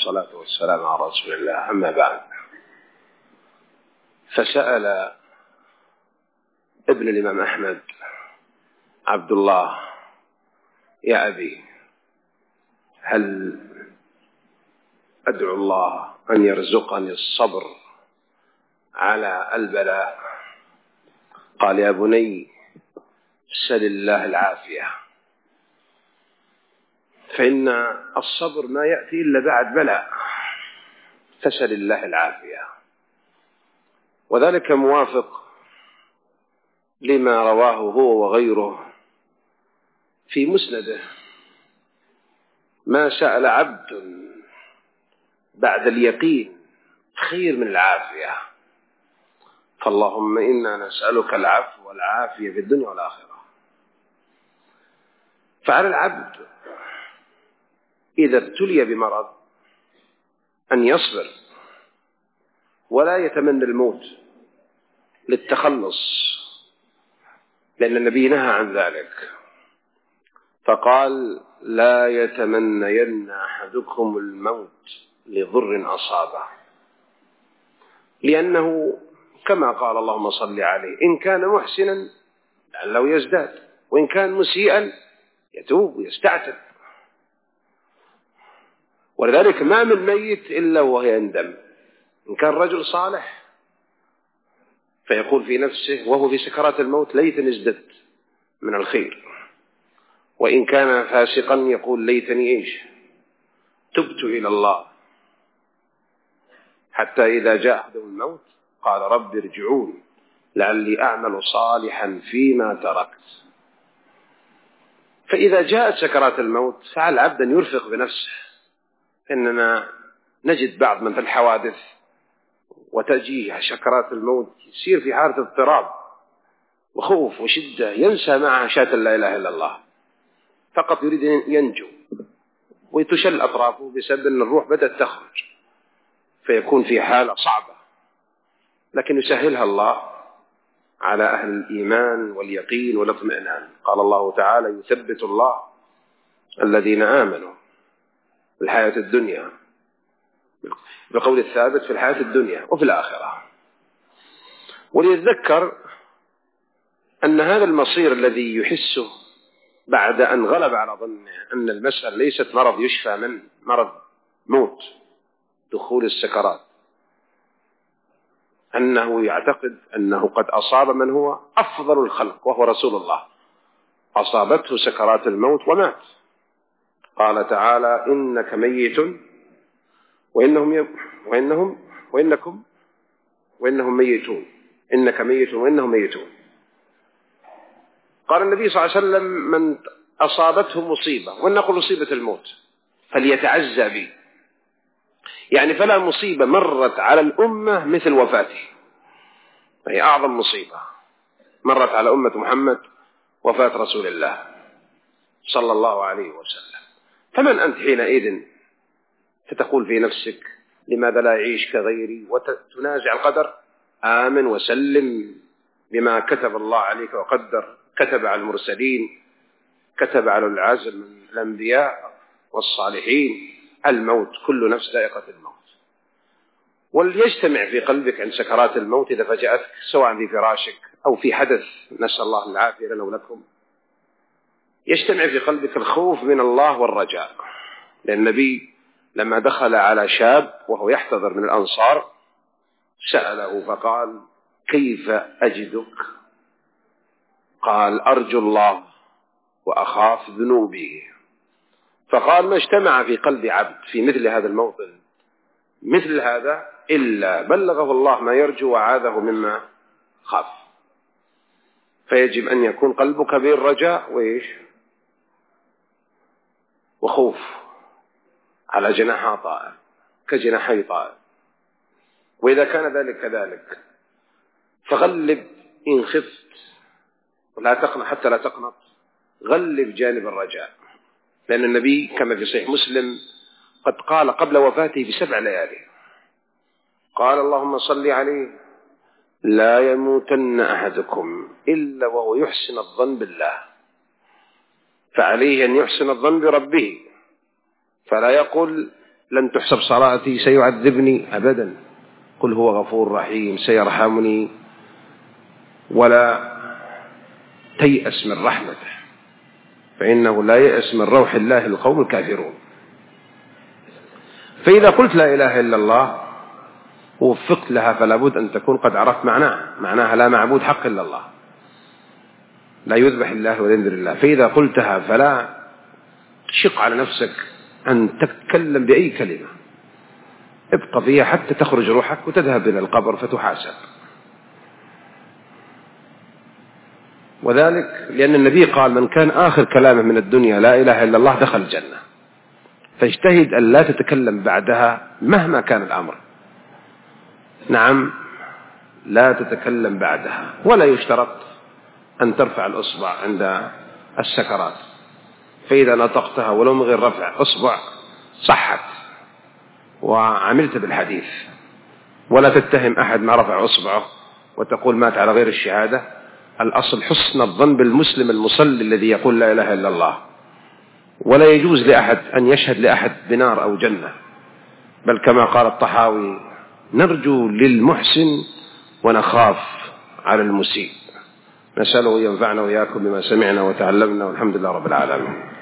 والصلاة والسلام على رسول الله. أما بعد، فسأل ابن الإمام أحمد عبد الله: يا أبي، هل أدعو الله أن يرزقني الصبر على البلاء؟ قال: يا بني، سل الله العافية، فإن الصبر ما يأتي إلا بعد بلاء، فسل الله العافية. وذلك موافق لما رواه هو وغيره في مسنده: ما سأل عبد بعد اليقين خير من العافية، فاللهم إنا نسألك العفو والعافية في الدنيا والآخرة. فعلى العبد إذا ابتلي بمرض أن يصبر ولا يتمنى الموت للتخلص، لأن النبي نهى عن ذلك، فقال: لا يتمنين أحدكم الموت لضر أصابه، لأنه كما قال اللهم صل عليه: إن كان محسنا لعله يزداد، وإن كان مسيئا يتوب ويستعتب. ولذلك ما من ميت إلا وهو يندم. إن كان رجل صالح فيقول في نفسه وهو في سكرات الموت: ليتني ازددت من الخير. وإن كان فاسقا يقول: ليتني تبت إلى الله. حتى إذا جاء أحدهم الموت قال: رب ارجعون لعلي أعمل صالحا فيما تركت. فإذا جاءت سكرات الموت فعلى العبد أن يرفق بنفسه. إننا نجد بعض من في الحوادث وتجيه سكرات الموت يصير في حالة اضطراب وخوف وشدة، ينسى معها شهادة لا إله إلا الله، فقط يريد أن ينجو، ويتشل أطرافه بسبب أن الروح بدأت تخرج، فيكون في حالة صعبة، لكن يسهلها الله على أهل الإيمان واليقين والاطمئنان. قال الله تعالى: يثبت الله الذين آمنوا في الحياة الدنيا بقول الثابت في الحياة الدنيا وفي الآخرة. وليتذكر أن هذا المصير الذي يحسه بعد أن غلب على ظنه أن المسألة ليست مرض يشفى منه، مرض موت، دخول السكرات، أنه يعتقد أنه قد أصاب من هو أفضل الخلق وهو رسول الله، أصابته سكرات الموت ومات. قال تعالى: إنك ميت وإنهم ميتون، إنك ميت وإنهم ميتون. قال النبي صلى الله عليه وسلم: من أصابته مصيبة، ولنقل مصيبة الموت، فليتعزى بي، يعني فلا مصيبة مرت على الأمة مثل وفاته، هي أعظم مصيبة مرت على أمة محمد، وفاة رسول الله صلى الله عليه وسلم. فمن أنت حينئذ فتقول في نفسك: لماذا لا يعيش كغيري، وتنازع القدر؟ آمن وسلم بما كتب الله عليك وقدر. كتب على المرسلين، كتب على العزم من الأنبياء والصالحين: الموت، كل نفس ذائقة الموت. وليجتمع في قلبك عند سكرات الموت إذا فجأتك، سواء في فراشك أو في حدث نسأل الله العافية لنا ولكم، يجتمع في قلبك الخوف من الله والرجاء. لأن النبي لما دخل على شاب وهو يحتضر من الأنصار سأله فقال: كيف أجدك؟ قال: أرجو الله وأخاف ذنوبي. فقال: ما اجتمع في قلب عبد في مثل هذا الموطن مثل هذا إلا بلغه الله ما يرجو وعاذه مما خاف. فيجب أن يكون قلبك بين رجاء وخوف على جناح طائر كجناحي طائر. وإذا كان ذلك كذلك فغلب إن خفت، ولا تقنط حتى لا تقنط، غلب جانب الرجاء. لأن النبي كما في صحيح مسلم قد قال قبل وفاته ب7 ليالي، قال: اللهم صل عليه: لا يموتن أحدكم إلا وهو يحسن الظن بالله، فعليه أن يحسن الظن بربه، فلا يقول لن تحسب صلاتي سيعذبني أبدا، قل هو غفور رحيم سيرحمني، ولا تيأس من رحمته فإنه لا يأس من روح الله القوم الكافرون. فإذا قلت لا إله إلا الله ووفقت لها فلا بد أن تكون قد عرفت معناها لا معبود حق إلا الله، لا يذبح الله ولا ينذر الله. فإذا قلتها فلا تشق على نفسك أن تتكلم بأي كلمة، ابقى فيها حتى تخرج روحك وتذهب إلى القبر فتحاسب. وذلك لأن النبي قال من كان آخر كلامه من الدنيا لا إله إلا الله دخل الجنة، فاجتهد أن لا تتكلم بعدها مهما كان الأمر. نعم، لا تتكلم بعدها، ولا يشترط أن ترفع الأصبع عند السكرات، فإذا نطقتها ولو من غير رفع أصبع صحت وعملت بالحديث. ولا تتهم أحد ما رفع أصبعه وتقول مات على غير الشهادة. الأصل حسن الظن بالمسلم المصلي الذي يقول لا إله إلا الله. ولا يجوز لأحد أن يشهد لأحد بنار أو جنة، بل كما قال الطحاوي نرجو للمحسن ونخاف على المسيء. نسأله ينفعنا وإياكم بما سمعنا وتعلمنا، والحمد لله رب العالمين.